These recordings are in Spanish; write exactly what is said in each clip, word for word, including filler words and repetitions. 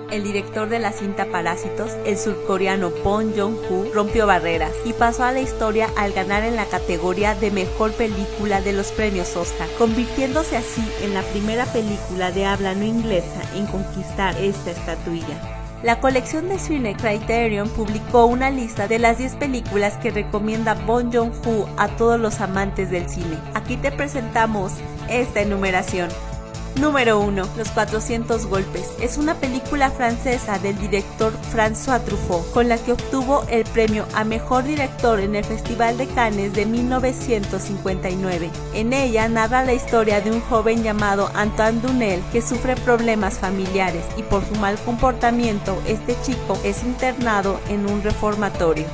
El director de la cinta Parásitos, el surcoreano Bong Joon-ho, rompió barreras y pasó a la historia al ganar en la categoría de mejor película de los premios Oscar, convirtiéndose así en la primera película de habla no inglesa en conquistar esta estatuilla. La colección de cine Criterion publicó una lista de las diez películas que recomienda Bong Joon-ho a todos los amantes del cine. Aquí te presentamos esta enumeración. Número uno. Los cuatrocientos golpes. Es una película francesa del director François Truffaut, con la que obtuvo el premio a Mejor Director en el Festival de Cannes de mil novecientos cincuenta y nueve. En ella narra la historia de un joven llamado Antoine Dunel que sufre problemas familiares y por su mal comportamiento este chico es internado en un reformatorio.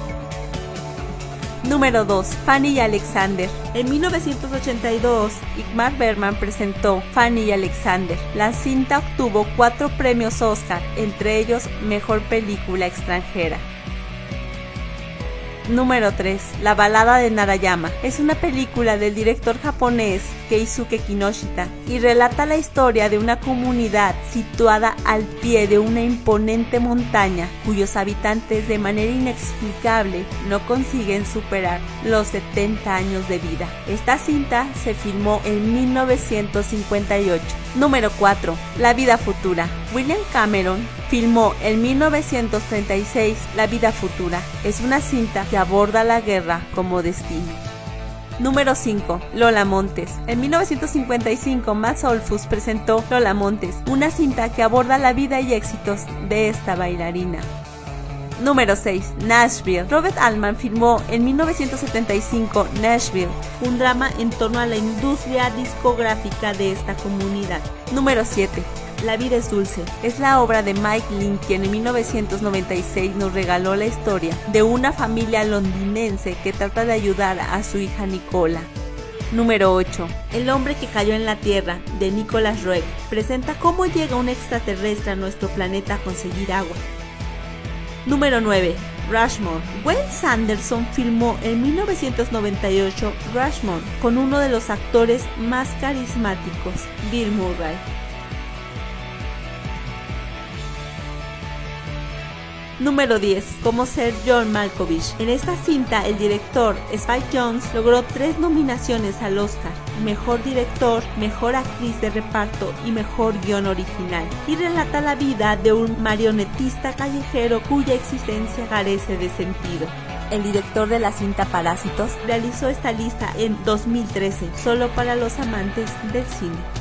Número dos. Fanny y Alexander. En mil novecientos ochenta y dos, Ingmar Bergman presentó Fanny y Alexander. La cinta obtuvo cuatro premios Oscar, entre ellos Mejor Película Extranjera. Número tres. La balada de Narayama. Es una película del director japonés Keisuke Kinoshita y relata la historia de una comunidad situada al pie de una imponente montaña cuyos habitantes de manera inexplicable no consiguen superar los setenta años de vida. Esta cinta se filmó en mil novecientos cincuenta y ocho. Número cuatro. La vida futura. William Cameron filmó en mil novecientos treinta y seis La vida futura. Es una cinta que aborda la guerra como destino. Número cinco. Lola Montes. En mil novecientos cincuenta y cinco, Max Ophüls presentó Lola Montes, una cinta que aborda la vida y éxitos de esta bailarina. Número seis. Nashville. Robert Altman filmó en mil novecientos setenta y cinco Nashville, un drama en torno a la industria discográfica de esta comunidad. Número siete. La vida es dulce. Es la obra de Mike Leigh, quien en mil novecientos noventa y seis nos regaló la historia de una familia londinense que trata de ayudar a su hija Nicola. Número ocho. El hombre que cayó en la Tierra, de Nicholas Roeg, presenta cómo llega un extraterrestre a nuestro planeta a conseguir agua. Número nueve. Rushmore. Wes Anderson filmó en mil novecientos noventa y ocho Rushmore con uno de los actores más carismáticos, Bill Murray. Número diez. Cómo ser John Malkovich. En esta cinta, el director Spike Jonze logró tres nominaciones al Oscar: Mejor Director, Mejor Actriz de Reparto y Mejor Guión Original, y relata la vida de un marionetista callejero cuya existencia carece de sentido. El director de la cinta Parásitos realizó esta lista en dos mil trece, solo para los amantes del cine.